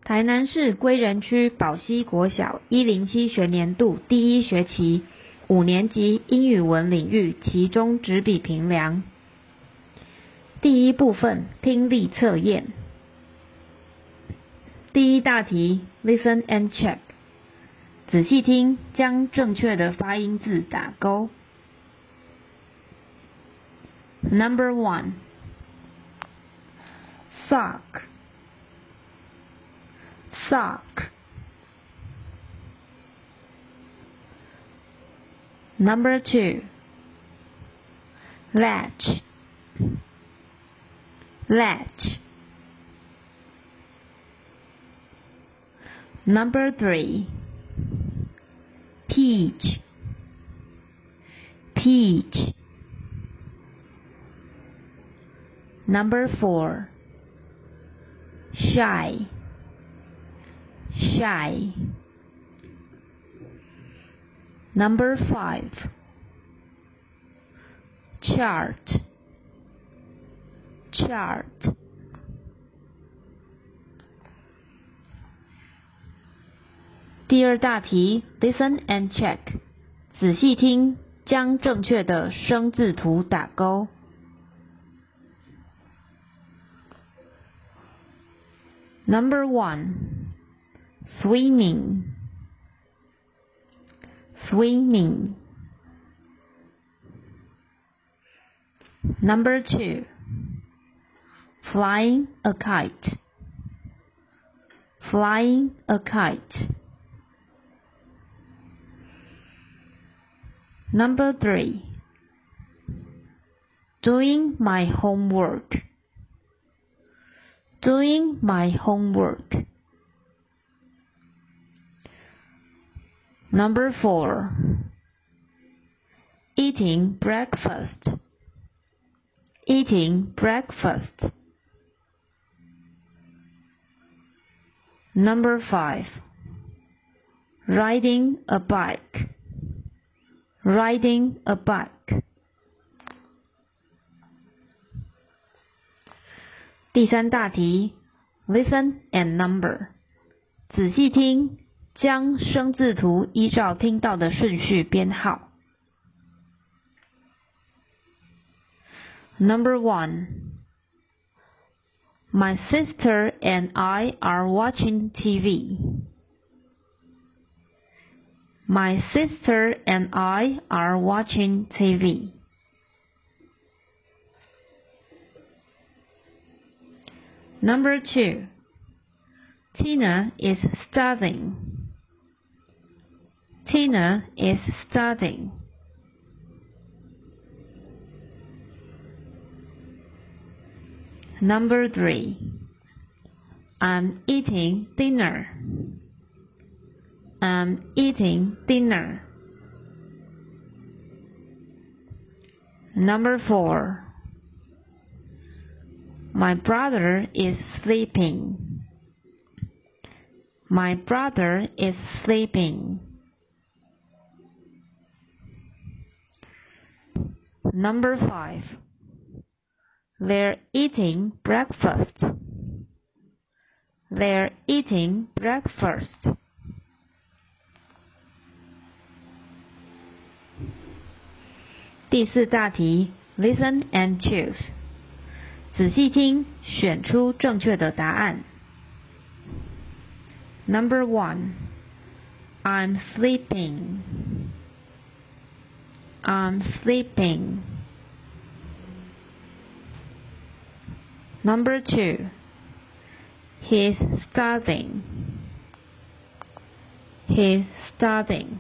台南市归仁区宝溪国小107学年度第1学期5年级英语文领域期中纸笔评量。第一部分听力测验。第一大题 Listen and check， 仔细听，将正确的发音字打勾。Number 1 Sock Sock. Number 2 Latch Latch. Number 3 Peach Peach. Number 4 Shy Shy. Number 5 Chart Chart. 第二大题 Listen and check， 仔细听，将正确的生字图打勾。Number 1 Swimming Swimming. Number 2 Flying a kite Flying a kite. Number 3 Doing my homework Doing my homework. Number 4 Eating breakfast Eating breakfast. Number 5 Riding a bike Riding a bike. 第三大题 Listen and number， 仔细听，将生字图依照听到的顺序编号。Number 1 My sister and I are watching TV. My sister and I are watching TV. Number 2 Tina is studying. Tina is studying. Number 3 I'm eating dinner. I'm eating dinner. Number 4 My brother is sleeping. My brother is sleeping. Number 5 They're eating breakfast. They're eating breakfast. (第四大题 Listen and choose， 仔细听，选出正确的答案。Number 1 I'm sleeping. I'm sleeping. Number 2 He's studying. He's studying.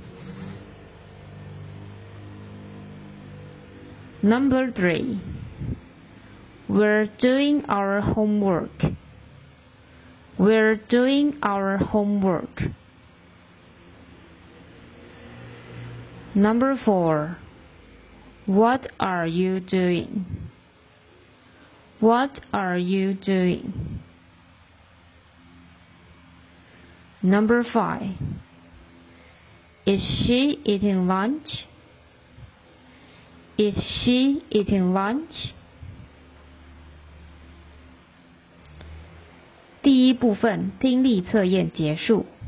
Number 3 We're doing our homework. We're doing our homework. Number 4 What are you doing? What are you doing? Number 5 Is she eating lunch? Is she eating lunch? 第一部分听力测验结束。